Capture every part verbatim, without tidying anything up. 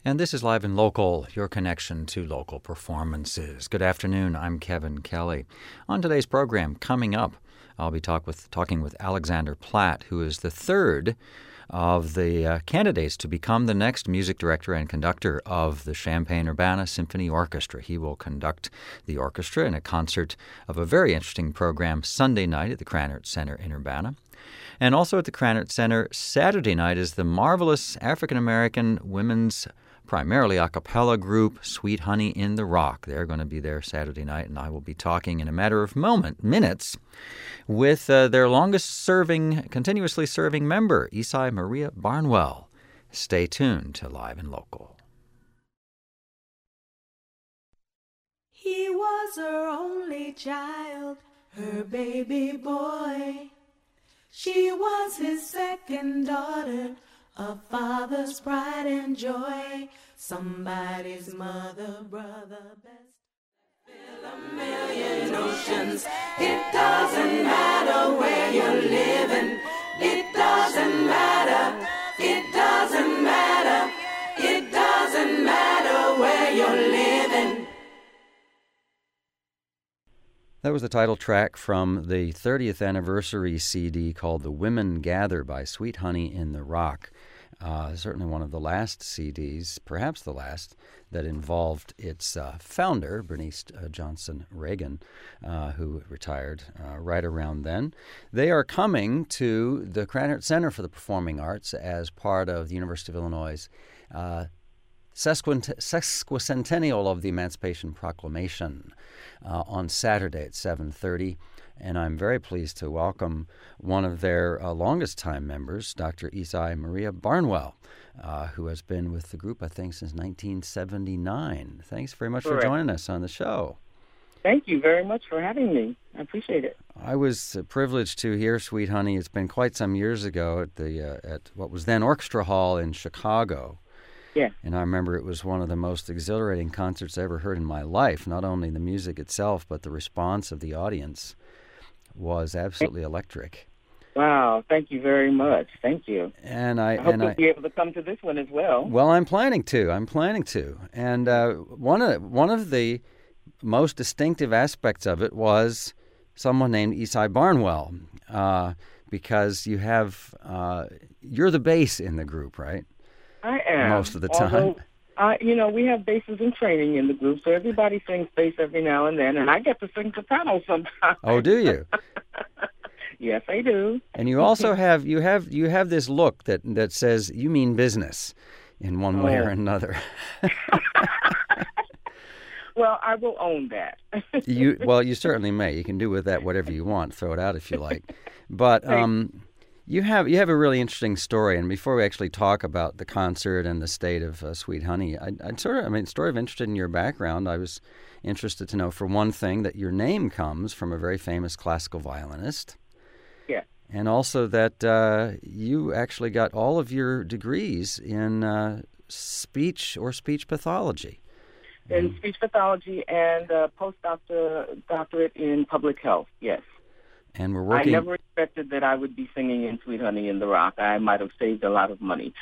And this is Live and Local, your connection to local performances. Good afternoon, I'm Kevin Kelly. On today's program, coming up, I'll be talk with, talking with Alexander Platt, who is the third of the uh, candidates to become the next music director and conductor of the Champaign-Urbana Symphony Orchestra. He will conduct the orchestra in a concert of a very interesting program Sunday night at the Krannert Center in Urbana. And also at the Krannert Center, Saturday night is the marvelous African-American women's primarily a cappella group, Sweet Honey in the Rock. They're going to be there Saturday night, and I will be talking in a matter of moment, minutes with uh, their longest-serving, continuously serving member, Isai Maria Barnwell. Stay tuned to Live and Local. He was her only child, her baby boy. She was his second daughter, a father's pride and joy, somebody's mother, brother, best. Fill a million oceans. It doesn't matter where you're living. It doesn't matter. It doesn't matter. It doesn't matter where you're living. That was the title track from the thirtieth anniversary C D called The Women Gather by Sweet Honey in the Rock. Uh, certainly one of the last C Ds, perhaps the last, that involved its uh, founder, Bernice uh, Johnson Reagan, uh, who retired uh, right around then. They are coming to the Krannert Center for the Performing Arts as part of the University of Illinois' uh, sesquint- sesquicentennial of the Emancipation Proclamation uh, on Saturday at seven thirty. And I'm very pleased to welcome one of their uh, longest-time members, Doctor Isai Maria Barnwell, uh, who has been with the group, I think, since nineteen seventy-nine. Thanks very much Correct. for joining us on the show. Thank you very much for having me. I appreciate it. I was uh, privileged to hear Sweet Honey. It's been quite some years ago at the uh, at what was then Orchestra Hall in Chicago. Yeah. And I remember it was one of the most exhilarating concerts I ever heard in my life, not only the music itself, but the response of the audience was absolutely electric. Wow, thank you very much. Thank you. And I, I hope and you'll I, be able to come to this one as well. Well, I'm planning to. I'm planning to. And uh, one of one of the most distinctive aspects of it was someone named Isai Barnwell, uh, because you have uh, you're the bass in the group, right? I am. Most of the time. Although, Uh, you know, we have basses in training in the group, so everybody sings bass every now and then, and I get to sing soprano sometimes. Oh, do you? Yes, I do. And you also have you have you have this look that that says you mean business in one way Oh. or another. Well, I will own that. you well, you certainly may. You can do with that whatever you want. Throw it out if you like. But um, you have you have a really interesting story. And before we actually talk about the concert and the state of uh, Sweet Honey, I, I'd sort of I mean, sort of interested in your background. I was interested to know, for one thing, that your name comes from a very famous classical violinist. Yeah. And also that uh, you actually got all of your degrees in uh, speech or speech pathology. In speech pathology and uh, postdoctorate doctorate in public health, yes. And we're working. I never expected that I would be singing in Sweet Honey in the Rock. I might have saved a lot of money.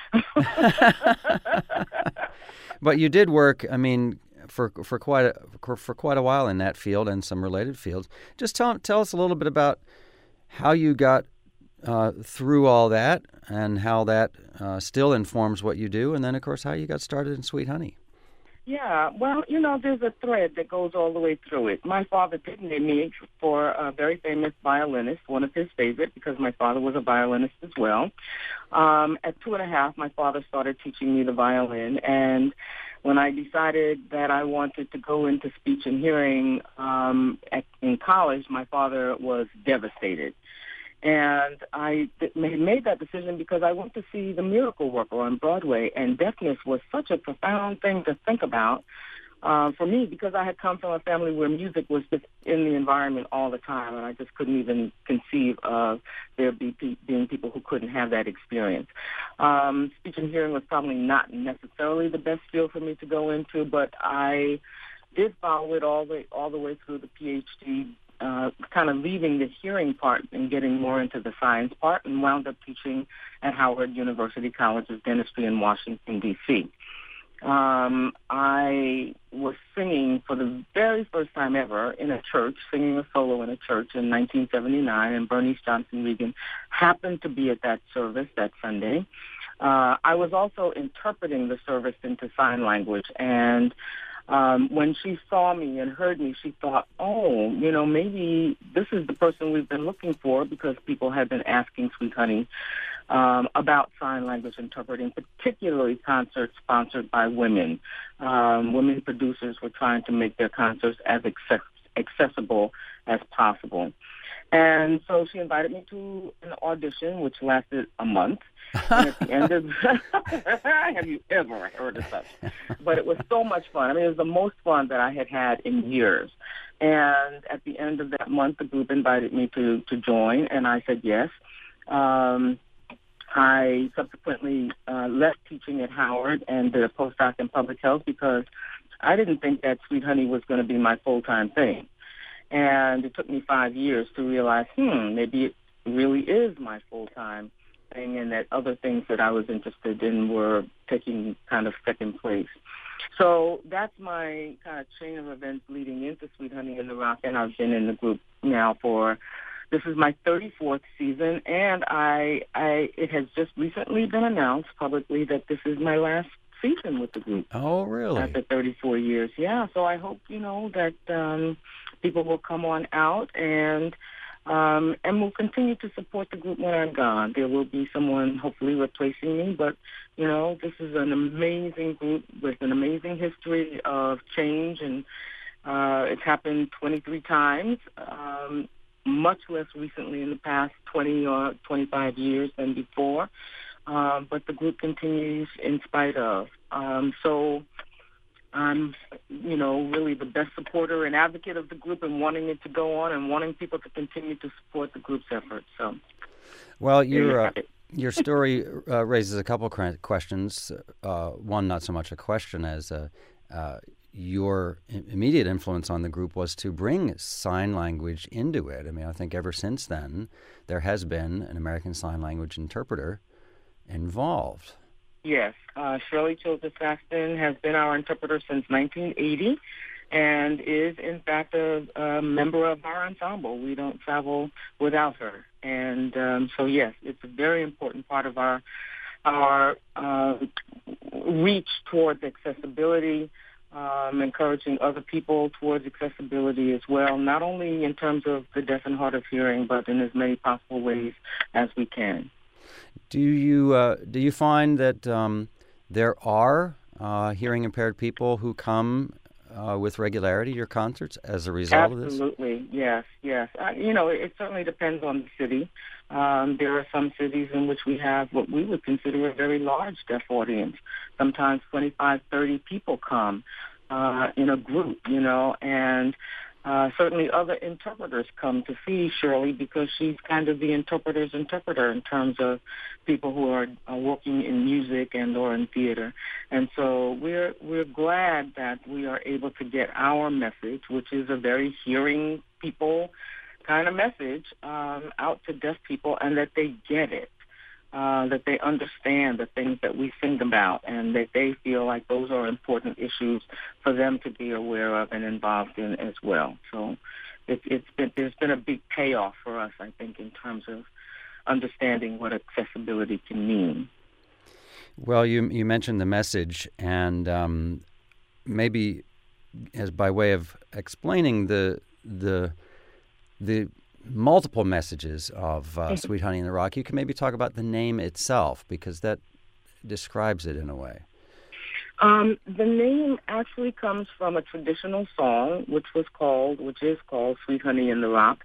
But you did work, I mean, for for quite a, for quite a while in that field and some related fields. Just tell tell us a little bit about how you got uh, through all that and how that uh, still informs what you do, and then, of course, how you got started in Sweet Honey. Yeah, well, you know, there's a thread that goes all the way through it. My father picked me for a very famous violinist, one of his favorite, because my father was a violinist as well. Um, at two and a half, my father started teaching me the violin, and when I decided that I wanted to go into speech and hearing um, at, in college, my father was devastated. And I th- made that decision because I went to see The Miracle Worker on Broadway, and deafness was such a profound thing to think about uh, for me, because I had come from a family where music was just in the environment all the time, and I just couldn't even conceive of there be pe- being people who couldn't have that experience. Um, speech and hearing was probably not necessarily the best field for me to go into, but I did follow it all the all the way through the PhD. Uh, kind of leaving the hearing part and getting more into the science part, and wound up teaching at Howard University College of Dentistry in Washington, D C um, I was singing for the very first time ever in a church, singing a solo in a church in nineteen seventy-nine, and Bernice Johnson Reagan happened to be at that service that Sunday. Uh, I was also interpreting the service into sign language, and um, when she saw me and heard me, she thought, oh, you know, maybe this is the person we've been looking for, because people had been asking Sweet Honey um, about sign language interpreting, particularly concerts sponsored by women. Um, women producers were trying to make their concerts as access- accessible as possible. And so she invited me to an audition, which lasted a month. And at the end of have you ever heard of such? But it was so much fun. I mean, it was the most fun that I had had in years. And at the end of that month, the group invited me to, to join, and I said yes. Um, I subsequently uh, left teaching at Howard and did a postdoc in public health because I didn't think that Sweet Honey was going to be my full-time thing. And it took me five years to realize, hmm, maybe it really is my full-time thing, and that other things that I was interested in were taking kind of second place. So that's my kind of chain of events leading into Sweet Honey in the Rock, and I've been in the group now for, this is my thirty-fourth season, and I, I it has just recently been announced publicly that this is my last season with the group. Oh, really? After thirty-four years, yeah. So I hope, you know, that um, people will come on out and um, and will continue to support the group when I'm gone. There will be someone hopefully replacing me, but, you know, this is an amazing group with an amazing history of change, and uh, it's happened twenty-three times, um, much less recently in the past twenty or twenty-five years than before. Um, but the group continues in spite of. Um, so I'm, you know, really the best supporter and advocate of the group, and wanting it to go on and wanting people to continue to support the group's efforts. So, well, your uh, your story uh, raises a couple of questions. Uh, one, not so much a question as uh, uh, your immediate influence on the group was to bring sign language into it. I mean, I think ever since then there has been an American Sign Language interpreter involved. Yes. Uh, Shirley Childress Saxton has been our interpreter since nineteen eighty and is, in fact, a, a member of our ensemble. We don't travel without her. And um, so, yes, it's a very important part of our, our uh, reach towards accessibility, um, encouraging other people towards accessibility as well, not only in terms of the deaf and hard of hearing, but in as many possible ways as we can. Do you uh, do you find that um, there are uh, hearing impaired people who come uh, with regularity to your concerts as a result Absolutely. of this? Absolutely, yes, yes. Uh, you know, it, it certainly depends on the city. Um, there are some cities in which we have what we would consider a very large deaf audience. Sometimes twenty-five, thirty people come uh, in a group, you know, and Uh, certainly other interpreters come to see Shirley because she's kind of the interpreter's interpreter in terms of people who are, are working in music and or in theater. And so we're we're glad that we are able to get our message, which is a very hearing people kind of message, um, out to deaf people, and that they get it. Uh, that they understand the things that we sing about, and that they feel like those are important issues for them to be aware of and involved in as well. So it, it's been, there's been a big payoff for us, I think, in terms of understanding what accessibility can mean. Well, you you mentioned the message, and um, maybe as by way of explaining the the the multiple messages of uh, Sweet Honey in the Rock, you can maybe talk about the name itself, because that describes it in a way. Um, the name actually comes from a traditional song, which was called, which is called Sweet Honey in the Rock.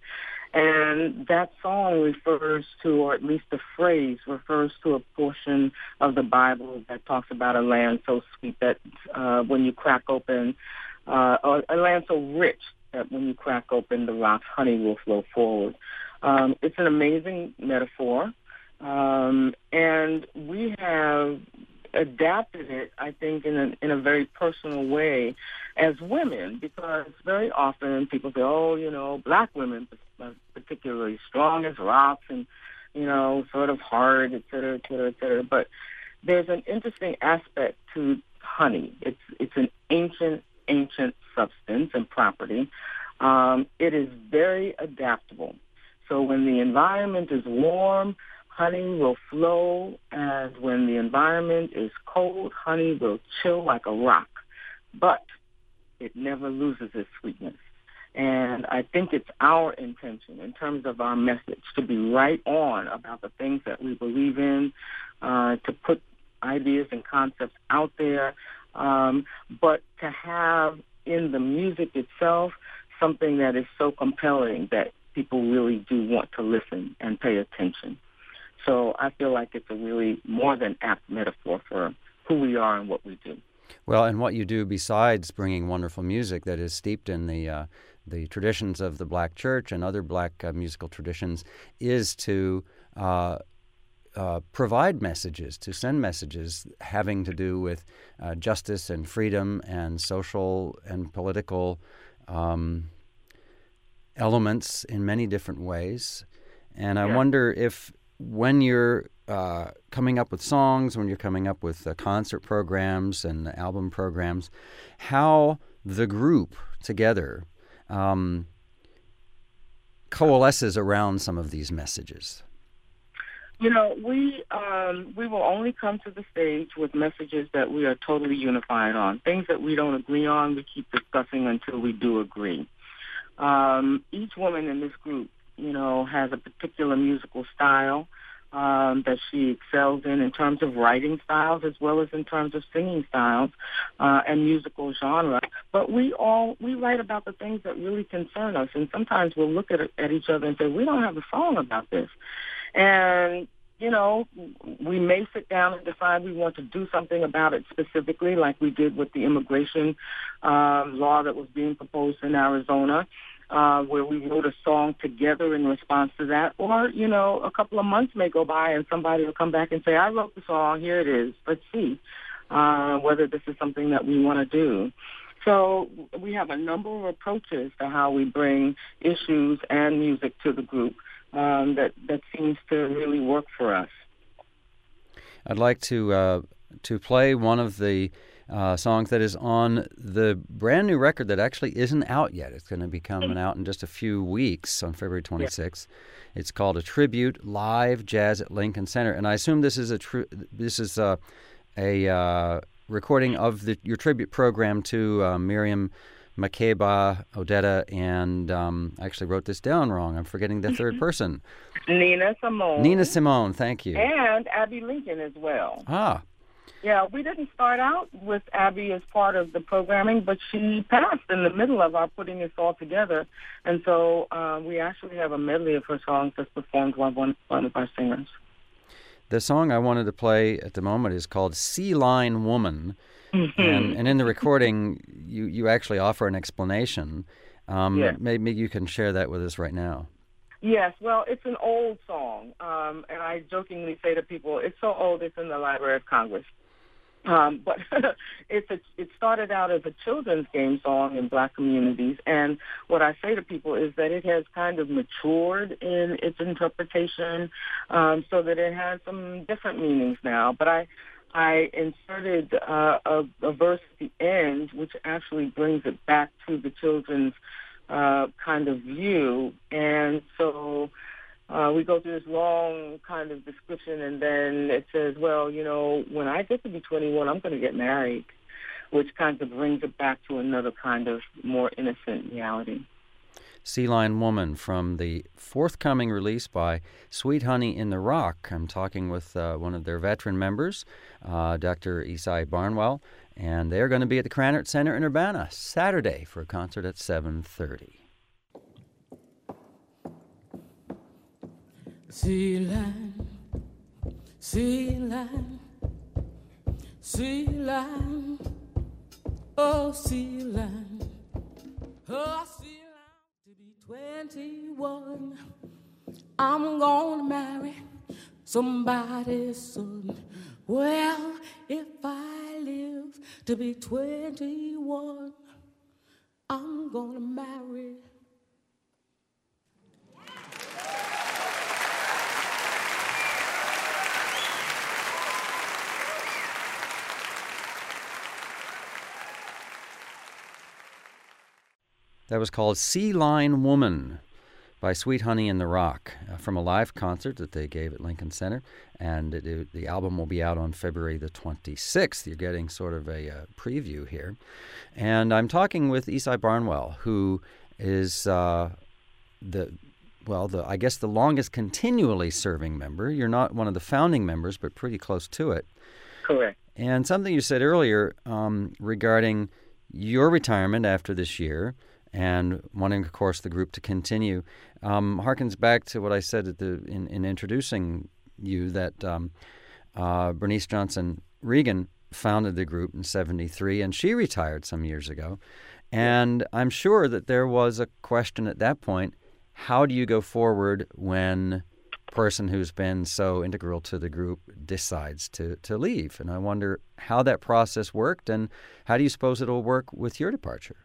And that song refers to, or at least the phrase refers to a portion of the Bible that talks about a land so sweet that uh, when you crack open, uh, or a land so rich that when you crack open the rocks, honey will flow forward. Um, it's an amazing metaphor, um, and we have adapted it, I think, in a, in a very personal way as women, because very often people say, oh, you know, black women are particularly strong as rocks and, you know, sort of hard, et cetera, et cetera, et cetera. But there's an interesting aspect to honey. It's it's an ancient, ancient substance and property. Um, it is very adaptable. So when the environment is warm, honey will flow, and when the environment is cold, honey will chill like a rock. But it never loses its sweetness. And I think it's our intention in terms of our message to be right on about the things that we believe in, uh, to put ideas and concepts out there, um, but to have in the music itself something that is so compelling that people really do want to listen and pay attention. So I feel like it's a really more than apt metaphor for who we are and what we do. Well, and what you do besides bringing wonderful music that is steeped in the uh, the traditions of the Black church and other Black uh, musical traditions is to uh, uh, provide messages, to send messages having to do with uh, justice and freedom and social and political um, elements in many different ways. And I Yeah. wonder if when you're uh, coming up with songs, when you're coming up with uh, concert programs and album programs, how the group together um, coalesces around some of these messages. You know, we um, we will only come to the stage with messages that we are totally unified on. Things that we don't agree on, we keep discussing until we do agree. Um, each woman in this group, you know, has a particular musical style um, that she excels in, in terms of writing styles as well as in terms of singing styles uh, and musical genre. But we all, we write about the things that really concern us, and sometimes we'll look at, at each other and say, we don't have a song about this. And, you know, we may sit down and decide we want to do something about it specifically, like we did with the immigration um, law that was being proposed in Arizona, uh, where we wrote a song together in response to that. Or, you know, a couple of months may go by and somebody will come back and say, I wrote the song, here it is, let's see uh, whether this is something that we want to do. So we have a number of approaches to how we bring issues and music to the group. Um, that, that seems to really work for us. I'd like to uh, to play one of the uh, songs that is on the brand new record that actually isn't out yet. It's going to be coming out in just a few weeks on February twenty-sixth. Yeah. It's called A Tribute, Live Jazz at Lincoln Center. And I assume this is a tri- this is a, a uh, recording of the, your tribute program to uh, Miriam Makeba, Odetta, and um, I actually wrote this down wrong. I'm forgetting the third person. Nina Simone. Nina Simone, thank you. And Abby Lincoln as well. Ah. Yeah, we didn't start out with Abby as part of the programming, but she passed in the middle of our putting this all together. And so uh, we actually have a medley of her songs that's performed by one, one of our singers. The song I wanted to play at the moment is called Sea Line Woman. Mm-hmm. And, and in the recording, you, you actually offer an explanation. Um, yes. Maybe you can share that with us right now. Yes, well, it's an old song, um, and I jokingly say to people, it's so old it's in the Library of Congress. Um, but it's a, it started out as a children's game song in Black communities, and what I say to people is that it has kind of matured in its interpretation, um, so that it has some different meanings now. But I I inserted uh, a, a verse at the end, which actually brings it back to the children's uh, kind of view. And so uh, we go through this long kind of description, and then it says, well, you know, when I get to be twenty-one, I'm going to get married, which kind of brings it back to another kind of more innocent reality. Sea Line Woman from the forthcoming release by Sweet Honey in the Rock. I'm talking with uh, one of their veteran members, uh, Doctor Isai Barnwell, and they're going to be at the Krannert Center in Urbana Saturday for a concert at seven thirty. Sea line, sea line, sea line, oh sea line, oh sea line. twenty-one, I'm gonna marry somebody soon. Well, if I live to be twenty-one, I'm gonna marry. That was called Sea Line Woman by Sweet Honey in the Rock, uh, from a live concert that they gave at Lincoln Center. And it, it, the album will be out on February the twenty-sixth. You're getting sort of a uh, preview here. And I'm talking with Esai Barnwell, who is uh, the, well, the I guess the longest continually serving member. You're not one of the founding members, but pretty close to it. Correct. And something you said earlier um, regarding your retirement after this year and wanting, of course, the group to continue, um, harkens back to what I said at the in, in introducing you, that um, uh, Bernice Johnson Reagan founded the group in seventy-three, and she retired some years ago. And I'm sure that there was a question at that point, how do you go forward when a person who's been so integral to the group decides to, to leave? And I wonder how that process worked, and how do you suppose it'll work with your departure?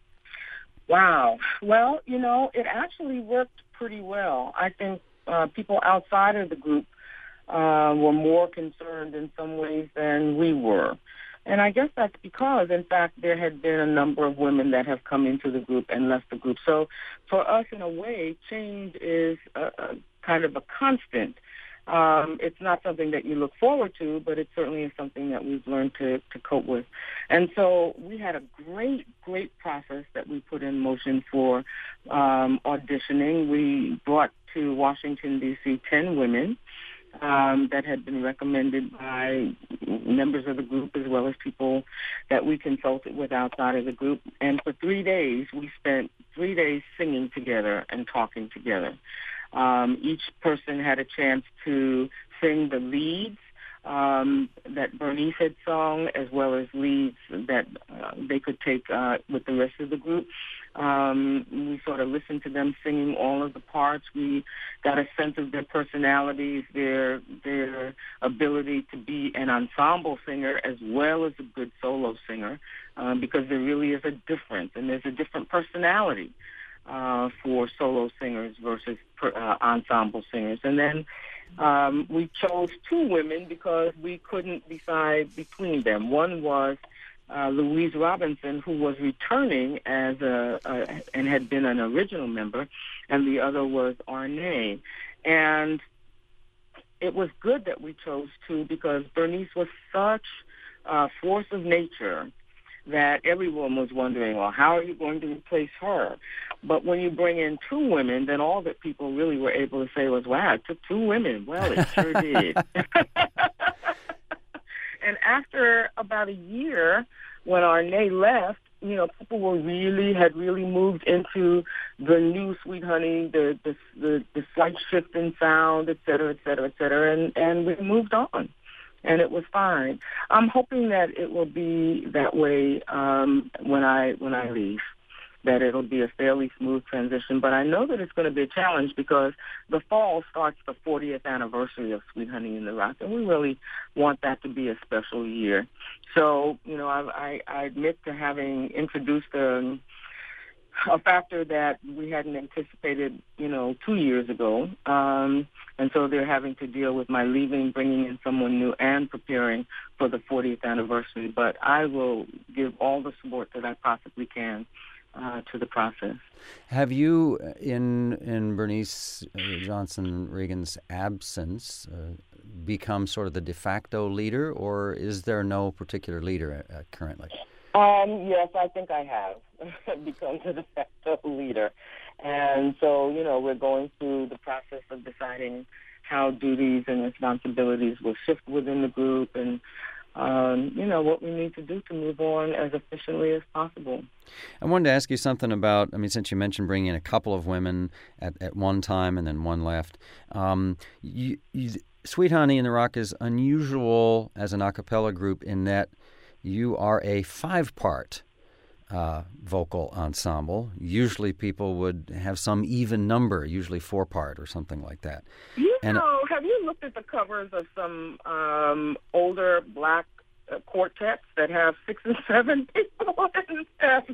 Wow. Well, you know, it actually worked pretty well. I think uh, people outside of the group uh, were more concerned in some ways than we were. And I guess that's because, in fact, there had been a number of women that have come into the group and left the group. So for us, in a way, change is a, a kind of a constant. Um, it's not something that you look forward to, but it certainly is something that we've learned to, to cope with. And so we had a great, great process that we put in motion for um, auditioning. We brought to Washington, D C, ten women um, that had been recommended by members of the group as well as people that we consulted with outside of the group. And for three days, we spent three days singing together and talking together. Um, each person had a chance to sing the leads um, that Bernice had sung, as well as leads that uh, they could take uh, with the rest of the group. Um, we sort of listened to them singing all of the parts. We got a sense of their personalities, their their ability to be an ensemble singer as well as a good solo singer, um, because there really is a difference, and there's a different personality Uh, for solo singers versus per, uh, ensemble singers. And then um, we chose two women because we couldn't decide between them. One was uh, Louise Robinson, who was returning as a, a and had been an original member, and the other was Arne. And it was good that we chose two because Bernice was such a force of nature that everyone was wondering, well, how are you going to replace her? But when you bring in two women, then all that people really were able to say was, wow, it took two women. Well, it sure did. And after about a year, when Arne left, you know, people were really, had really moved into the new Sweet Honey, the the the, the slight shift in sound, et cetera, et cetera, et cetera, and, and we moved on. And it was fine. I'm hoping that it will be that way um, when I when I leave, that it'll be a fairly smooth transition. But I know that it's going to be a challenge because the fall starts the fortieth anniversary of Sweet Honey in the Rock, and we really want that to be a special year. So, you know, I, I, I admit to having introduced a, a factor that we hadn't anticipated, you know, two years ago. Um, and so they're having to deal with my leaving, bringing in someone new, and preparing for the fortieth anniversary. But I will give all the support that I possibly can uh, to the process. Have you, in in Bernice Johnson Reagan's absence, uh, become sort of the de facto leader, or is there no particular leader uh, currently? Um, yes, I think I have become the de facto leader. And so, you know, we're going through the process of deciding how duties and responsibilities will shift within the group and, um, you know, what we need to do to move on as efficiently as possible. I wanted to ask you something about, I mean, since you mentioned bringing in a couple of women at, at one time and then one left, um, you, you, Sweet Honey in the Rock is unusual as an a cappella group in that you are a five-part uh, vocal ensemble. Usually people would have some even number, usually four-part or something like that. You and, know, have you looked at the covers of some um, older black uh, quartets that have six and seven people in them?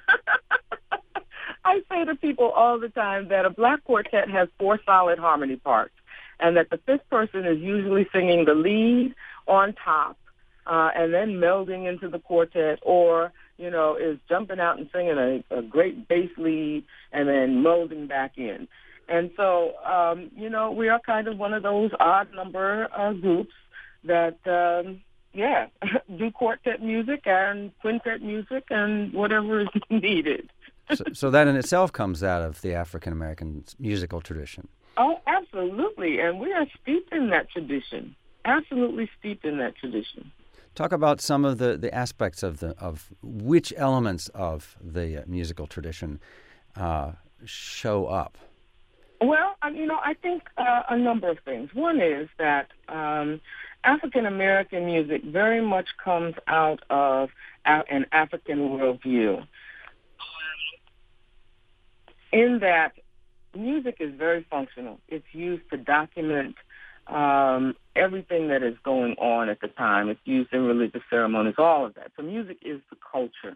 I say to people all the time that a black quartet has four solid harmony parts, and that the fifth person is usually singing the lead on top, Uh, and then melding into the quartet, or you know, is jumping out and singing a, a great bass lead and then molding back in. And so, um, you know, we are kind of one of those odd number uh, groups that, um, yeah, do quartet music and quintet music and whatever is needed. so, so that in itself comes out of the African-American musical tradition. Oh, absolutely. And we are steeped in that tradition. Absolutely steeped in that tradition. Talk about some of the, the aspects of the of which elements of the uh, musical tradition uh, show up. Well, you know, I think uh, a number of things. One is that um, African-American music very much comes out of an African worldview, in that music is very functional. It's used to document um, everything that is going on at the time. It's used in religious ceremonies, all of that. So music is the culture.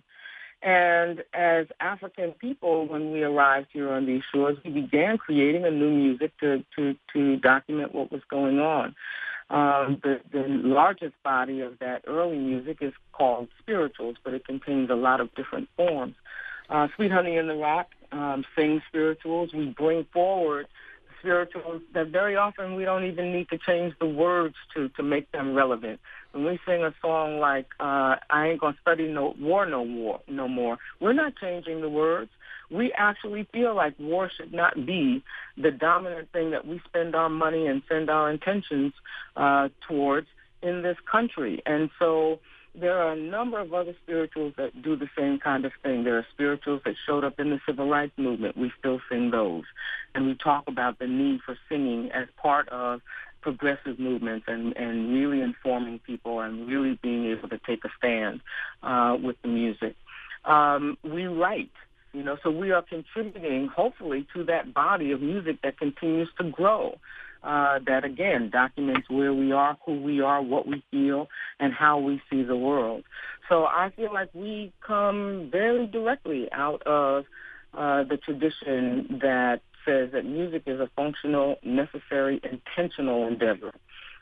And as African people, when we arrived here on these shores, we began creating a new music to, to, to document what was going on. Um, the, the largest body of that early music is called spirituals, but it contains a lot of different forms. Uh, Sweet Honey in the Rock um, sings spirituals. We bring forward spirituals that very often we don't even need to change the words to to make them relevant. When we sing a song like uh, I Ain't Gonna Study No War No More, no more, we're not changing the words. We actually feel like war should not be the dominant thing that we spend our money and send our intentions uh, towards in this country. And so there are a number of other spirituals that do the same kind of thing. There are spirituals that showed up in the civil rights movement. We still sing those. And we talk about the need for singing as part of progressive movements and, and really informing people and really being able to take a stand uh, with the music. Um, we write, you know, so we are contributing, hopefully, to that body of music that continues to grow. Uh, that, again, documents where we are, who we are, what we feel, and how we see the world. So I feel like we come very directly out of uh, the tradition that says that music is a functional, necessary, intentional endeavor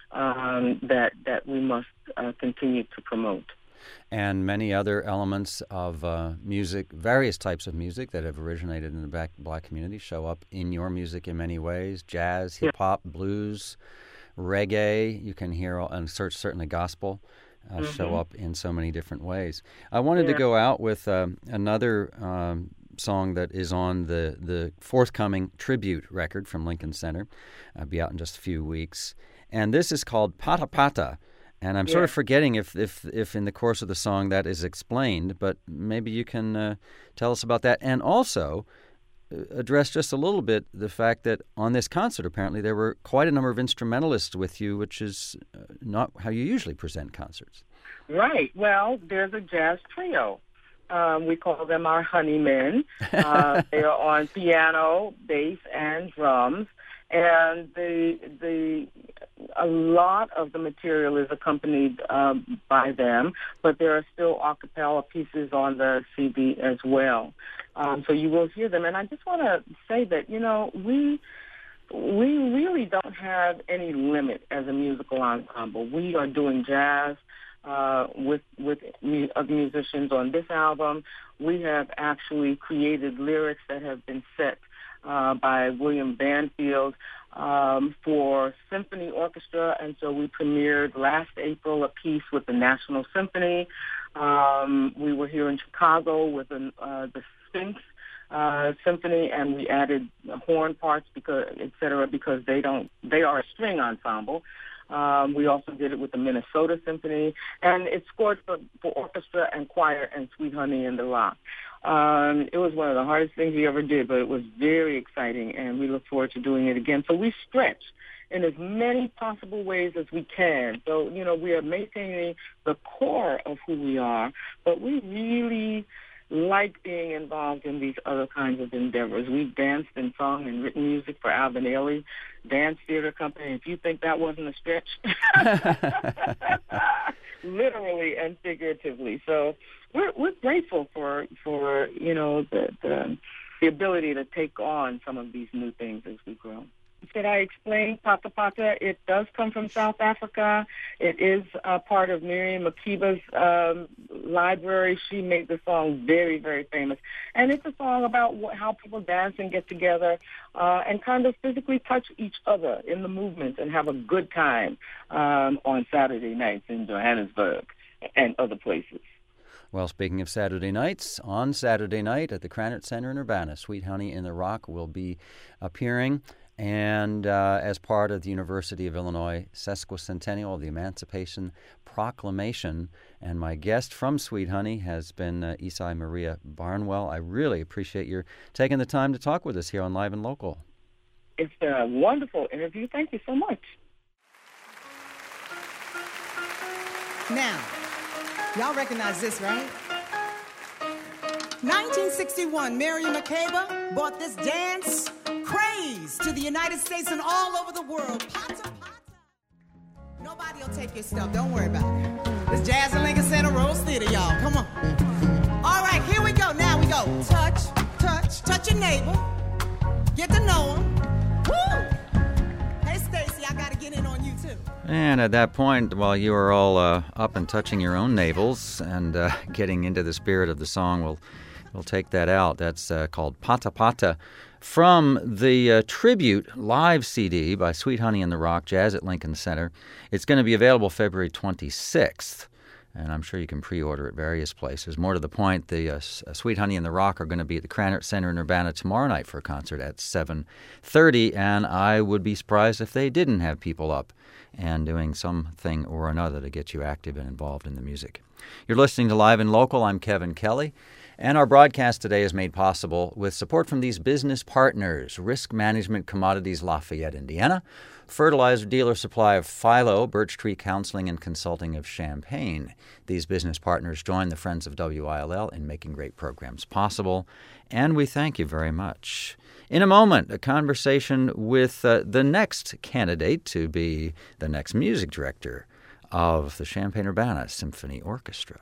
um, that, that we must uh, continue to promote. And many other elements of uh, music, various types of music that have originated in the black, black community show up in your music in many ways. Jazz, hip-hop, blues, reggae, you can hear, and certainly gospel uh, mm-hmm. show up in so many different ways. I wanted yeah. to go out with uh, another um, song that is on the, the forthcoming tribute record from Lincoln Center. I'll be out in just a few weeks. And this is called Pata Pata. And I'm yeah. sort of forgetting if, if if in the course of the song that is explained, but maybe you can uh, tell us about that. And also uh, address just a little bit the fact that on this concert, apparently, there were quite a number of instrumentalists with you, which is uh, not how you usually present concerts. Right. Well, there's a jazz trio. Um, we call them our honeymen. Uh, they are on piano, bass, and drums. And the the a lot of the material is accompanied um, by them, but there are still a cappella pieces on the C D as well. Um, so you will hear them. And I just want to say that, you know, we we really don't have any limit as a musical ensemble. We are doing jazz uh, with with mu- other musicians on this album. We have actually created lyrics that have been set Uh, by William Banfield um, for symphony orchestra, and so we premiered last April a piece with the National Symphony. Um, we were here in Chicago with an, uh, the Sphinx uh, Symphony, and we added horn parts, because, et cetera, because they don't they are a string ensemble. Um, we also did it with the Minnesota Symphony, and it's scored for, for orchestra and choir and Sweet Honey in the Rock. Um, it was one of the hardest things we ever did, but it was very exciting, and we look forward to doing it again. So we stretch in as many possible ways as we can. So, you know, we are maintaining the core of who we are, but we really like being involved in these other kinds of endeavors. We've danced and sung and written music for Alvin Ailey Dance Theater Company. If you think that wasn't a stretch, literally and figuratively. So we're we're grateful for for you know the, the the ability to take on some of these new things as we grow. Did I explain Pata Pata? It does come from South Africa. It is uh, part of Miriam Makiba's um, library. She made the song very, very famous. And it's a song about what, how people dance and get together uh, and kind of physically touch each other in the movement and have a good time um, on Saturday nights in Johannesburg and other places. Well, speaking of Saturday nights, on Saturday night at the Krannert Center in Urbana, Sweet Honey in the Rock will be appearing. And uh, as part of the University of Illinois sesquicentennial of the Emancipation Proclamation. And my guest from Sweet Honey has been uh, Isai Maria Barnwell. I really appreciate your taking the time to talk with us here on Live and Local. It's a wonderful interview. Thank you so much. Now, y'all recognize this, right? nineteen sixty-one, Mary McCabe brought this dance craze to the United States and all over the world. Pata, pata. Nobody will take your stuff. Don't worry about it. It's Jazz at Lincoln Center Rose Theater, y'all. Come on. All right, here we go. Now we go. Touch, touch, touch your neighbor. Get to know him. Woo! Hey, Stacy, I got to get in on you, too. And at that point, while you are all uh, up and touching your own navels and uh, getting into the spirit of the song, we'll, we'll take that out. That's uh, called Pata Pata. From the uh, Tribute live C D by Sweet Honey in the Rock, Jazz at Lincoln Center. It's going to be available February twenty-sixth, and I'm sure you can pre-order at various places. More to the point, the uh, Sweet Honey in the Rock are going to be at the Krannert Center in Urbana tomorrow night for a concert at seven thirty, and I would be surprised if they didn't have people up and doing something or another to get you active and involved in the music. You're listening to Live and Local. I'm Kevin Kelly. And our broadcast today is made possible with support from these business partners: Risk Management Commodities, Lafayette, Indiana; Fertilizer Dealer Supply of Philo; Birch Tree Counseling and Consulting of Champaign. These business partners join the Friends of W I L L in making great programs possible, and we thank you very much. In a moment, a conversation with uh, the next candidate to be the next music director of the Champaign-Urbana Symphony Orchestra.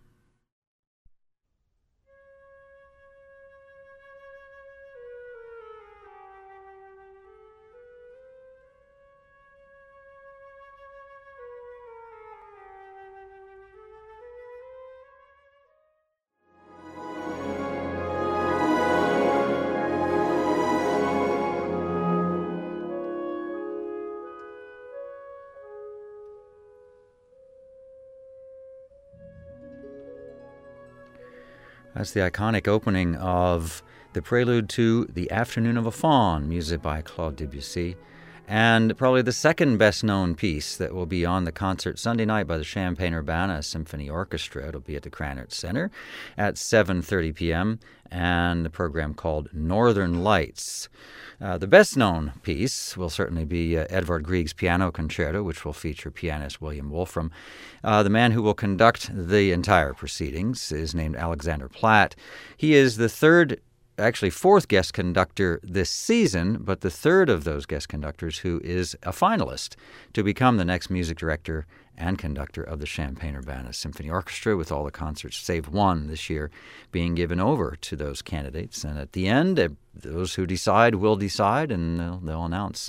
That's the iconic opening of the prelude to The Afternoon of a Faun, music by Claude Debussy, and probably the second best-known piece that will be on the concert Sunday night by the Champaign-Urbana Symphony Orchestra. It'll be at the Krannert Center at seven thirty p.m., and the program called Northern Lights. Uh, the best-known piece will certainly be uh, Edvard Grieg's Piano Concerto, which will feature pianist William Wolfram. Uh, the man who will conduct the entire proceedings is named Alexander Platt. He is the third, actually fourth guest conductor this season, but the third of those guest conductors who is a finalist to become the next music director and conductor of the Champaign-Urbana Symphony Orchestra, with all the concerts save one this year being given over to those candidates. And at the end, those who decide will decide, and they'll, they'll announce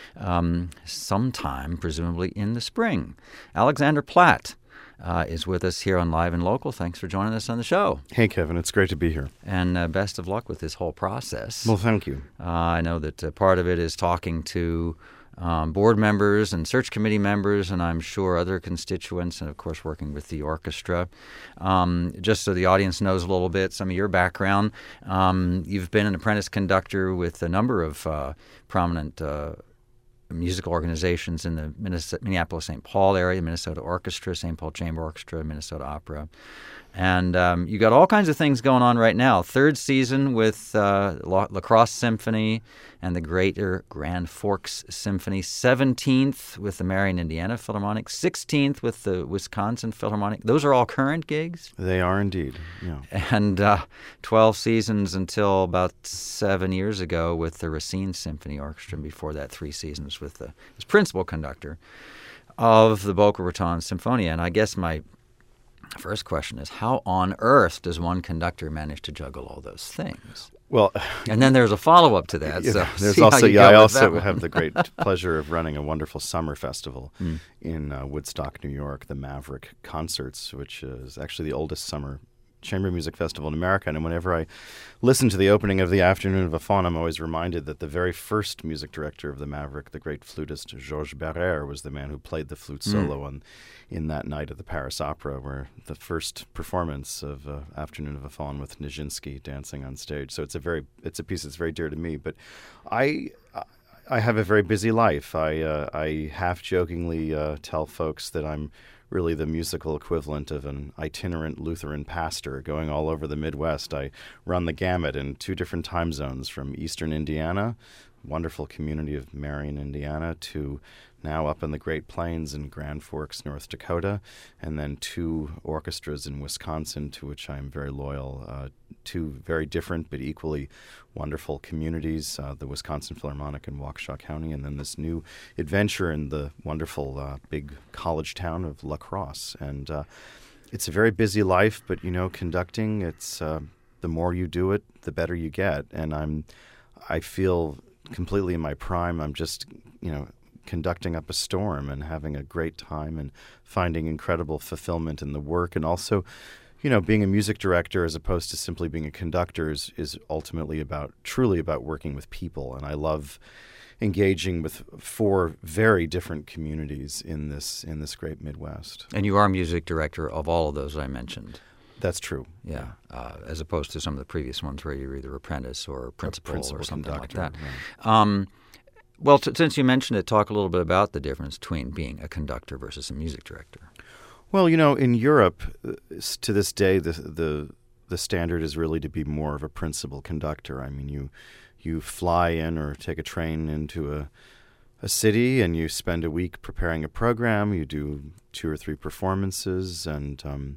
um, sometime, presumably in the spring. Alexander Platt uh, is with us here on Live and Local. Thanks for joining us on the show. Hey, Kevin. It's great to be here. And uh, best of luck with this whole process. Well, thank you. Uh, I know that uh, part of it is talking to Um, board members and search committee members, and I'm sure other constituents, and of course working with the orchestra. Um, just so the audience knows a little bit, some of your background. Um, you've been an apprentice conductor with a number of uh, prominent uh, musical organizations in the Minneapolis-Saint Paul area, Minnesota Orchestra, Saint Paul Chamber Orchestra, Minnesota Opera. And um, you got all kinds of things going on right now. Third season with uh, La, La Crosse Symphony and the Greater Grand Forks Symphony. seventeenth with the Marion, Indiana Philharmonic. sixteenth with the Wisconsin Philharmonic. Those are all current gigs? They are indeed, yeah. And uh, twelve seasons until about seven years ago with the Racine Symphony Orchestra. And before that, three seasons with the as principal conductor of the Boca Raton Symphonia. And I guess my first question is, how on earth does one conductor manage to juggle all those things? Well, And then there's a follow-up to that. So there's see how also you yeah. go I with that also one. have the great pleasure of running a wonderful summer festival Mm. in uh, Woodstock, New York, the Maverick Concerts, which is actually the oldest summer chamber music festival in America. And whenever I listen to the opening of the Afternoon of a Faun, I'm always reminded that the very first music director of the Maverick, the great flutist Georges Barrère, was the man who played the flute solo on in that night at the Paris Opera, where the first performance of uh, Afternoon of a Faun with Nijinsky dancing on stage. So it's a very it's a piece that's very dear to me. But I I have a very busy life. I uh, I half jokingly uh, tell folks that I'm really the musical equivalent of an itinerant Lutheran pastor going all over the Midwest. I run the gamut in two different time zones, from eastern Indiana, wonderful community of Marion, Indiana, to now up in the Great Plains in Grand Forks, North Dakota, and then two orchestras in Wisconsin, to which I am very loyal. Uh, two very different but equally wonderful communities, uh, the Wisconsin Philharmonic in Waukesha County, and then this new adventure in the wonderful uh, big college town of La Crosse. And uh, it's a very busy life, but, you know, conducting, it's uh, the more you do it, the better you get. And I'm, I feel completely in my prime. I'm just, you know, conducting up a storm and having a great time and finding incredible fulfillment in the work. And also, you know, being a music director as opposed to simply being a conductor is, is ultimately about, truly about working with people. And I love engaging with four very different communities in this in this great Midwest. And you are music director of all of those I mentioned. That's true. Yeah, uh, as opposed to some of the previous ones where you're either apprentice or principal, principal or something conductor, like that. right. Um, well, t- since you mentioned it, talk a little bit about the difference between being a conductor versus a music director. Well, you know, in Europe, uh, s- to this day, the the the standard is really to be more of a principal conductor. I mean, you you fly in or take a train into a a city and you spend a week preparing a program. You do two or three performances and um,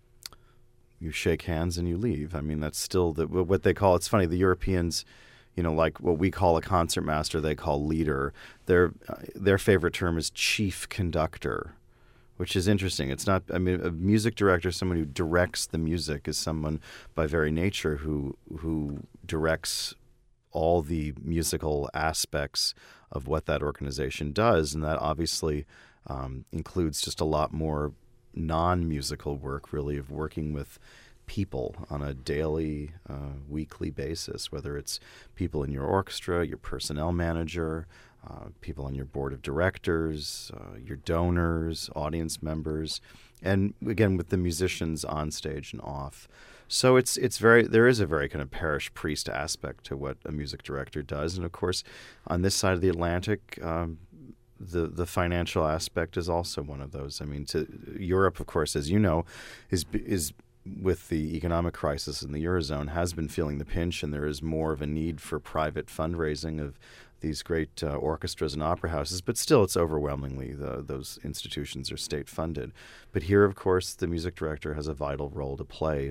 you shake hands and you leave. I mean, that's still the, what they call. It's funny, the Europeans, you know, like what we call a concertmaster, they call leader. Their uh, their favorite term is chief conductor, which is interesting. It's not, I mean, a music director, someone who directs the music, is someone by very nature who who directs all the musical aspects of what that organization does. And that obviously um, includes just a lot more non-musical work, really, of working with people on a daily, uh, weekly basis, whether it's people in your orchestra, your personnel manager, uh, people on your board of directors, uh, your donors, audience members, and again with the musicians on stage and off. So it's it's very there is a very kind of parish priest aspect to what a music director does, and of course, on this side of the Atlantic, um, the the financial aspect is also one of those. I mean, to Europe, of course, as you know, is is with the economic crisis in the Eurozone, has been feeling the pinch, and there is more of a need for private fundraising of these great uh, orchestras and opera houses. But still, it's overwhelmingly, the, those institutions are state-funded. But here, of course, the music director has a vital role to play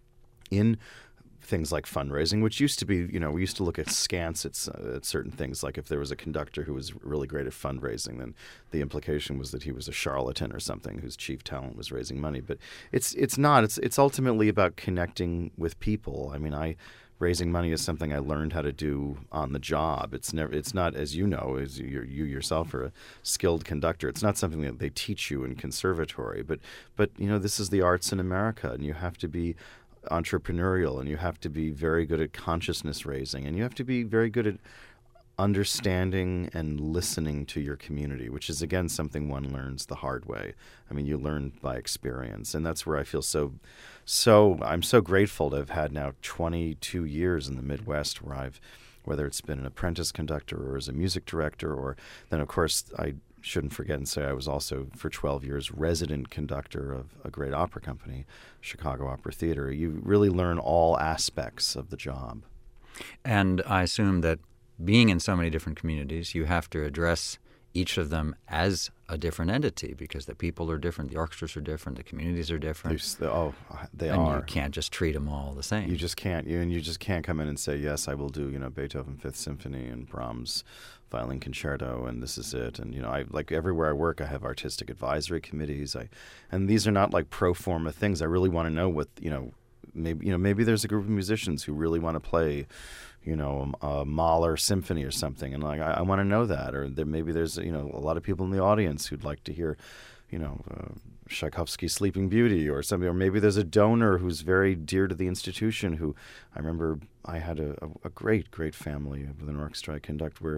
in things like fundraising, which used to be, you know, we used to look at scants at, uh, at certain things, like if there was a conductor who was really great at fundraising, then the implication was that he was a charlatan or something whose chief talent was raising money. But it's it's not. It's it's ultimately about connecting with people. I mean, I raising money is something I learned how to do on the job. It's never. It's not, as you know, as you you yourself are a skilled conductor. It's not something that they teach you in conservatory. But but you know, this is the arts in America, and you have to be entrepreneurial, and you have to be very good at consciousness raising, and you have to be very good at understanding and listening to your community, which is, again, something one learns the hard way. I mean, you learn by experience, and that's where I feel so, so I'm so grateful to have had now twenty-two years in the Midwest where I've, whether it's been an apprentice conductor or as a music director, or then, of course, I shouldn't forget and say I was also for twelve years resident conductor of a great opera company, Chicago Opera Theater. You really learn all aspects of the job. And I assume that being in so many different communities, you have to address each of them as a different entity, because the people are different, the orchestras are different, the communities are different. They, oh, they and are. You can't just treat them all the same. You just can't. You and you just can't come in and say, yes, I will do, you know, Beethoven Fifth Symphony and Brahms Violin Concerto, and this is it. And, you know, I like everywhere I work, I have artistic advisory committees. I, and these are not like pro forma things. I really want to know what, you know, maybe you know maybe there's a group of musicians who really want to play, you know, a Mahler symphony or something, and like I, I want to know that, or there, maybe there's you know a lot of people in the audience who'd like to hear, you know, uh, Tchaikovsky's Sleeping Beauty or something, or maybe there's a donor who's very dear to the institution. Who I remember I had a, a, a great great family with an orchestra I conduct where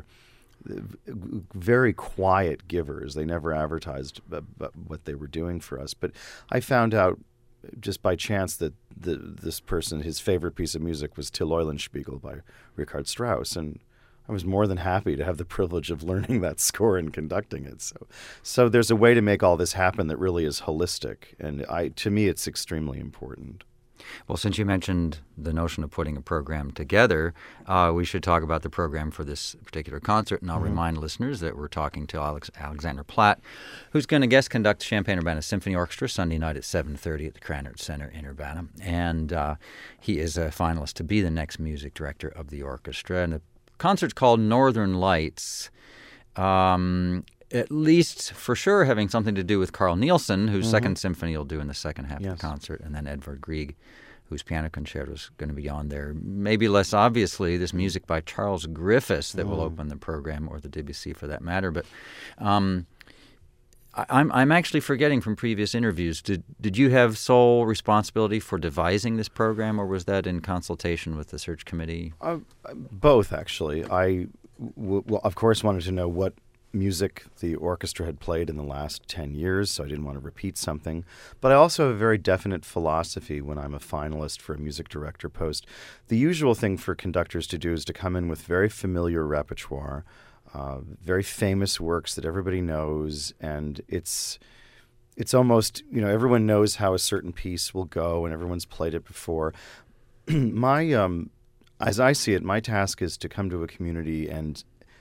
very quiet givers. They never advertised b- b- what they were doing for us, but I found out just by chance that the, this person, his favorite piece of music was Till Eulenspiegel by Richard Strauss, and I was more than happy to have the privilege of learning that score and conducting it. So, so there's a way to make all this happen that really is holistic, and I, to me, it's extremely important. Well, since you mentioned the notion of putting a program together, uh, we should talk about the program for this particular concert. And I'll mm-hmm. remind listeners that we're talking to Alex, Alexander Platt, who's going to guest conduct Champaign-Urbana Symphony Orchestra Sunday night at seven thirty at the Krannert Center in Urbana. And uh, he is a finalist to be the next music director of the orchestra. And the concert's called Northern Lights. Um At least, for sure, having something to do with Carl Nielsen, whose mm-hmm. second symphony you'll do in the second half yes. of the concert, and then Edvard Grieg, whose piano concerto is going to be on there. Maybe less obviously, this music by Charles Griffiths that mm. will open the program, or the Debussy for that matter. But um, I, I'm I'm actually forgetting from previous interviews. Did did you have sole responsibility for devising this program, or was that in consultation with the search committee? Uh, both, actually. I, w- well, of course, wanted to know what music the orchestra had played in the last ten years, so I didn't want to repeat something. But I also have a very definite philosophy when I'm a finalist for a music director post. The usual thing for conductors to do is to come in with very familiar repertoire, uh, very famous works that everybody knows, and it's it's almost, you know, everyone knows how a certain piece will go, and everyone's played it before. my, um, as I see it, my task is to come to a community and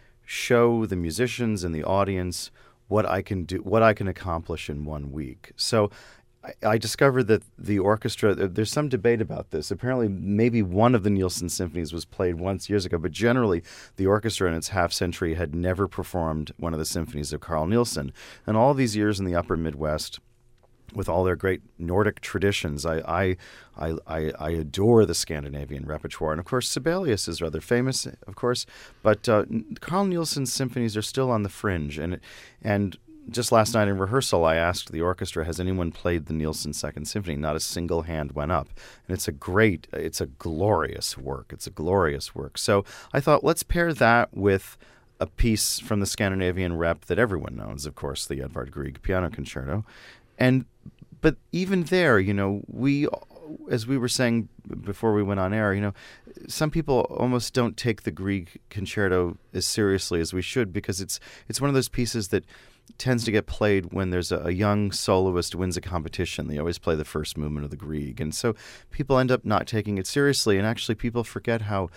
show the musicians and the audience what I can do, what I can accomplish in one week. So I, I discovered that the orchestra, there's some debate about this. Apparently, maybe one of the Nielsen symphonies was played once years ago, but generally the orchestra in its half century had never performed one of the symphonies of Carl Nielsen. And all these years in the upper Midwest, with all their great Nordic traditions, I, I I I I adore the Scandinavian repertoire. And of course, Sibelius is rather famous, of course, but uh, Carl Nielsen's symphonies are still on the fringe. And and just last night in rehearsal, I asked the orchestra, has anyone played the Nielsen Second Symphony? Not a single hand went up. And it's a great, it's a glorious work. It's a glorious work. So I thought, let's pair that with a piece from the Scandinavian rep that everyone knows, of course, the Edvard Grieg Piano Concerto. And but even there, you know, we, as we were saying before we went on air, you know, some people almost don't take the Grieg Concerto as seriously as we should, because it's it's one of those pieces that tends to get played when there's a, a young soloist wins a competition. They always play the first movement of the Grieg, and so people end up not taking it seriously. And actually, people forget how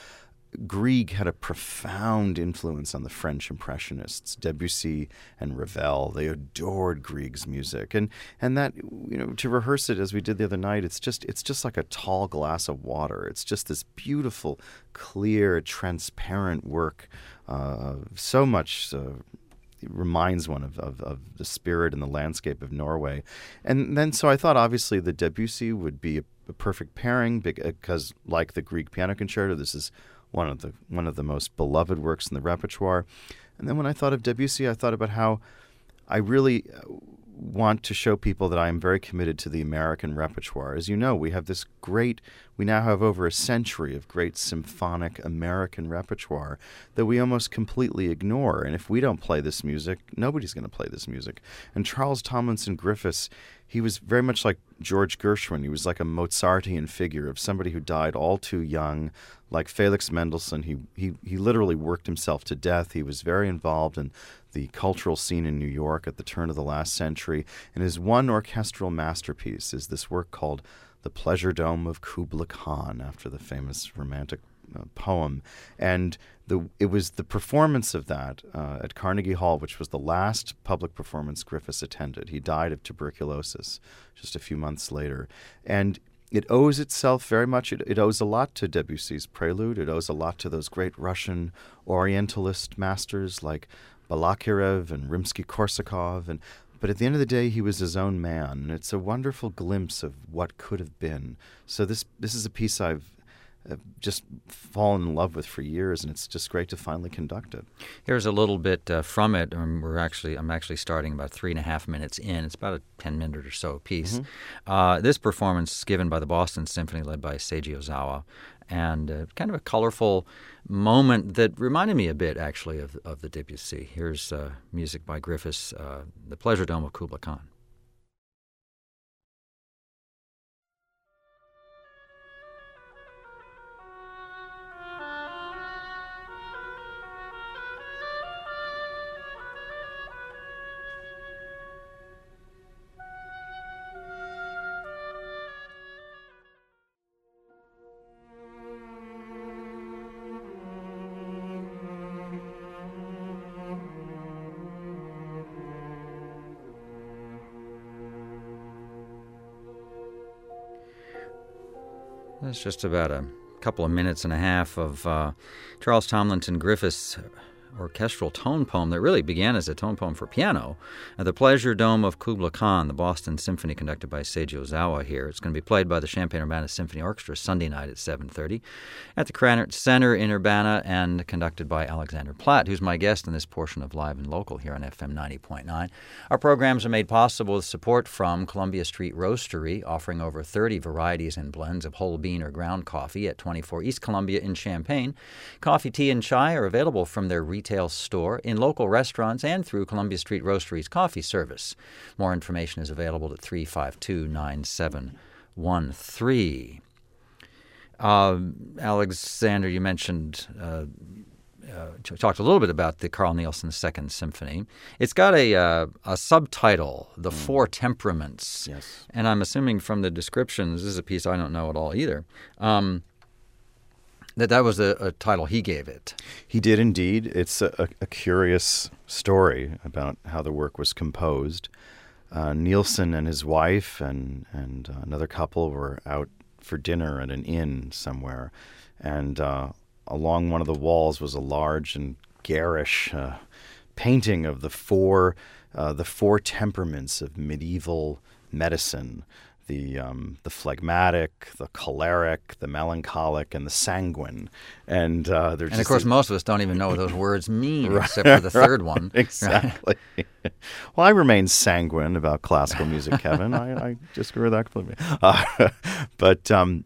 Grieg had a profound influence on the French Impressionists, Debussy and Ravel. They adored Grieg's music, and and that, you know, to rehearse it as we did the other night, it's just it's just like a tall glass of water. It's just this beautiful, clear, transparent work. Uh, so much. Uh, It reminds one of, of, of the spirit and the landscape of Norway. And then so I thought obviously the Debussy would be a, a perfect pairing, because like the Grieg Piano Concerto, this is one of the one of the most beloved works in the repertoire. And then when I thought of Debussy, I thought about how I really want to show people that I am very committed to the American repertoire. As you know, we have this great, we now have over a century of great symphonic American repertoire that we almost completely ignore. And if we don't play this music, nobody's going to play this music. And Charles Tomlinson Griffiths, he was very much like George Gershwin. He was like a Mozartian figure of somebody who died all too young. Like Felix Mendelssohn, he, he, he literally worked himself to death. He was very involved in the cultural scene in New York at the turn of the last century. And his one orchestral masterpiece is this work called The Pleasure Dome of Kubla Khan, after the famous romantic uh, poem. And the it was the performance of that uh, at Carnegie Hall, which was the last public performance Griffiths attended. He died of tuberculosis just a few months later. And it owes itself very much, it, it owes a lot to Debussy's Prelude. It owes a lot to those great Russian Orientalist masters like Balakirev and Rimsky-Korsakov. And but at the end of the day, he was his own man. And it's a wonderful glimpse of what could have been. So this this is a piece I've uh, just fallen in love with for years, and it's just great to finally conduct it. Here's a little bit uh, from it. Um, we're actually I'm actually starting about three and a half minutes in. It's about a ten minute or so piece. Mm-hmm. Uh, this performance is given by the Boston Symphony, led by Seiji Ozawa, and uh, kind of a colorful moment that reminded me a bit, actually, of of the Debussy. Here's uh, music by Griffiths, uh, The Pleasure Dome of Kubla Khan. That's just about a couple of minutes and a half of uh, Charles Tomlinson Griffiths' orchestral tone poem that really began as a tone poem for piano at the Pleasure Dome of Kubla Khan, the Boston Symphony, conducted by Seiji Ozawa here. It's going to be played by the Champaign-Urbana Symphony Orchestra Sunday night at seven thirty at the Krannert Center in Urbana, and conducted by Alexander Platt, who's my guest in this portion of Live and Local here on F M ninety point nine. Our programs are made possible with support from Columbia Street Roastery, offering over thirty varieties and blends of whole bean or ground coffee at twenty-four East Columbia in Champaign. Coffee, tea, and chai are available from their retail store, in local restaurants, and through Columbia Street Roastery's coffee service. More information is available at three five two, nine seven one three. Uh, Alexander, you mentioned, uh, uh, talked a little bit about the Carl Nielsen Second Symphony. It's got a uh, a subtitle, The mm. Four Temperaments. Yes. And I'm assuming from the descriptions, this is a piece I don't know at all either, um, that that was a, a title he gave it. He did indeed. It's a, a, a curious story about how the work was composed. Uh, Nielsen and his wife and, and uh, another couple were out for dinner at an inn somewhere, and uh, along one of the walls was a large and garish uh, painting of the four uh, the four temperaments of medieval medicine: the um, the phlegmatic, the choleric, the melancholic, and the sanguine. And uh, and of course, a, most of us don't even know what those words mean, right, except for the third right, one. Exactly. Right? Well, I remain sanguine about classical music, Kevin. I, I disagree with that completely. Uh, but um,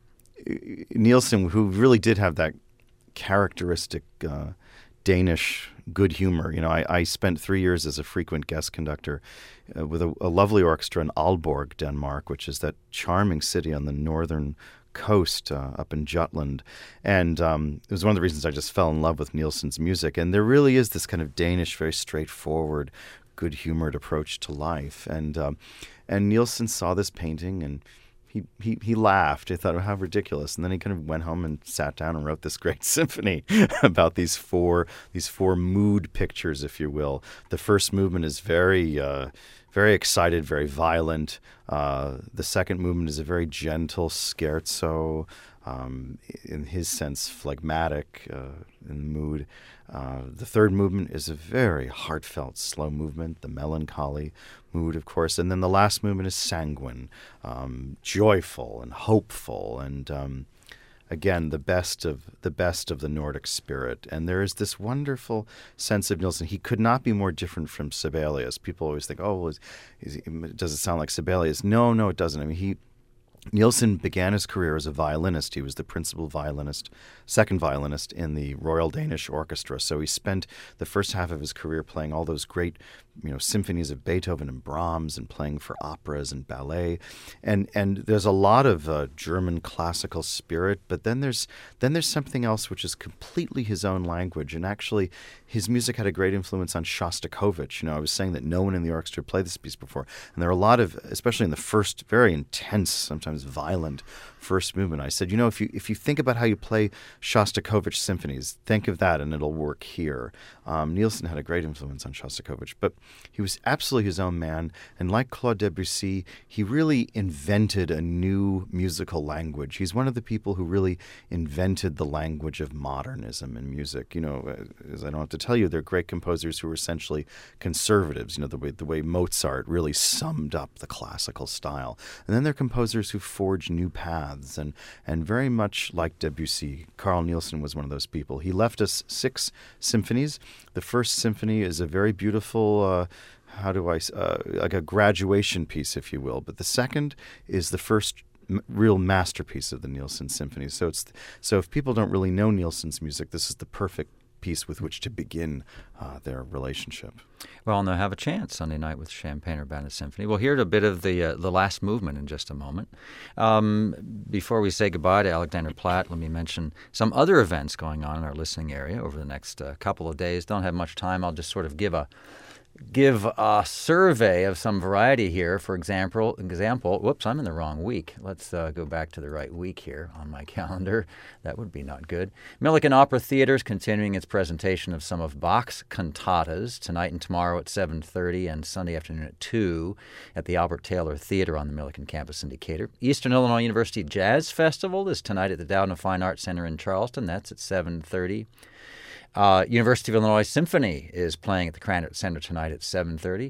Nielsen, who really did have that characteristic uh, Danish good humor. You know, I, I spent three years as a frequent guest conductor uh, with a, a lovely orchestra in Aalborg, Denmark, which is that charming city on the northern coast uh, up in Jutland. And um, it was one of the reasons I just fell in love with Nielsen's music. And there really is this kind of Danish, very straightforward, good-humored approach to life. And um, and Nielsen saw this painting, and He, he he laughed. He thought, oh, how ridiculous. And then he kind of went home and sat down and wrote this great symphony about these four these four mood pictures, if you will. The first movement is very uh, very excited, very violent. Uh, the second movement is a very gentle scherzo, um, in his sense, phlegmatic uh, in mood. Uh, the third movement is a very heartfelt, slow movement, the melancholy mood, of course. And then the last movement is sanguine, um, joyful and hopeful, and um, again, the best of the best of the Nordic spirit. And there is this wonderful sense of Nielsen. He could not be more different from Sibelius. People always think, oh, well, is, is, does it sound like Sibelius? No, no, it doesn't. I mean, he Nielsen began his career as a violinist. He was the principal violinist, second violinist in the Royal Danish Orchestra. So he spent the first half of his career playing all those great, you know, symphonies of Beethoven and Brahms, and playing for operas and ballet. And and there's a lot of uh, German classical spirit, but then there's then there's something else which is completely his own language. And actually, his music had a great influence on Shostakovich. You know, I was saying that no one in the orchestra played this piece before, and there are a lot of, especially in the first, very intense, sometimes violent first movement. I said, you know, if you if you think about how you play Shostakovich symphonies, think of that and it'll work here. Um, Nielsen had a great influence on Shostakovich, but he was absolutely his own man. And like Claude Debussy, he really invented a new musical language. He's one of the people who really invented the language of modernism in music. You know, as I don't have to tell you, they're great composers who were essentially conservatives, you know, the way the way Mozart really summed up the classical style. And then there are composers who forge new paths, and, and very much like Debussy, Carl Nielsen was one of those people. He left us six symphonies. The first symphony is a very beautiful, uh, how do I, uh, like a graduation piece, if you will. But the second is the first m- real masterpiece of the Nielsen symphonies. So it's so if people don't really know Nielsen's music, this is the perfect piece with which to begin uh, their relationship. Well, and they'll have a chance Sunday night with Champaign-Urbana Symphony. We'll hear a bit of the uh, the last movement in just a moment. Um, before we say goodbye to Alexander Platt, let me mention some other events going on in our listening area over the next uh, couple of days. Don't have much time. I'll just sort of give a give a survey of some variety here. For example, example, whoops, I'm in the wrong week. Let's uh, go back to the right week here on my calendar. That would be not good. Millikan Opera Theater is continuing its presentation of some of Bach's cantatas tonight and tomorrow at seven thirty and Sunday afternoon at two at the Albert Taylor Theater on the Millikan campus in Decatur. Eastern Illinois University Jazz Festival is tonight at the Dowden Fine Arts Center in Charleston. That's at seven thirty. Uh, University of Illinois Symphony is playing at the Krannert Center tonight at seven thirty.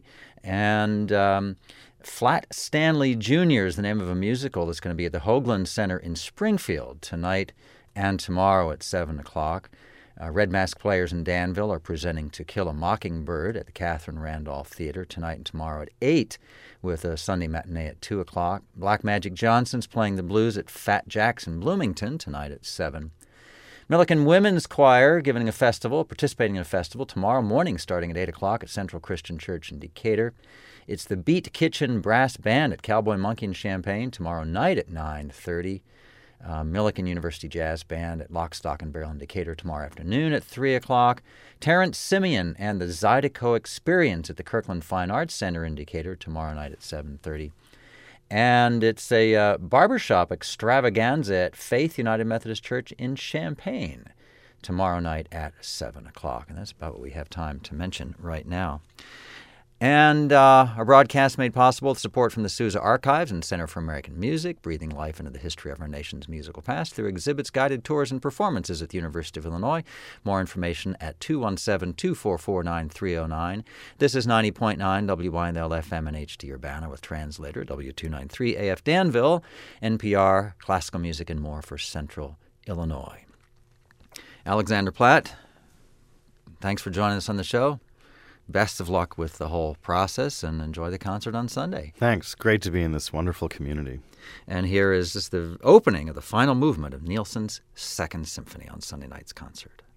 And um, Flat Stanley Junior is the name of a musical that's going to be at the Hoagland Center in Springfield tonight and tomorrow at seven o'clock. Uh, Red Mask Players in Danville are presenting To Kill a Mockingbird at the Catherine Randolph Theater tonight and tomorrow at eight, with a Sunday matinee at two o'clock. Black Magic Johnson's playing the blues at Fat Jack's in Bloomington tonight at seven. Millikan Women's Choir giving a festival, participating in a festival tomorrow morning starting at eight o'clock at Central Christian Church in Decatur. It's the Beat Kitchen Brass Band at Cowboy Monkey in Champaign tomorrow night at nine thirty. Uh, Millikan University Jazz Band at Lock, Stock, and Barrel in Decatur tomorrow afternoon at three o'clock. Terrence Simeon and the Zydeco Experience at the Kirkland Fine Arts Center in Decatur tomorrow night at seven thirty. And it's a uh, barbershop extravaganza at Faith United Methodist Church in Champaign tomorrow night at seven o'clock. And that's about what we have time to mention right now. And uh, our broadcast made possible with support from the Sousa Archives and Center for American Music, breathing life into the history of our nation's musical past through exhibits, guided tours, and performances at the University of Illinois. More information at two one seven, two four four, nine three zero nine. This is ninety point nine W Y N L F M and H D Urbana with translator W two ninety-three A F Danville, N P R, classical music, and more for Central Illinois. Alexander Platt, thanks for joining us on the show. Best of luck with the whole process, and enjoy the concert on Sunday. Thanks. Great to be in this wonderful community. And here is just the opening of the final movement of Nielsen's Second Symphony on Sunday night's concert.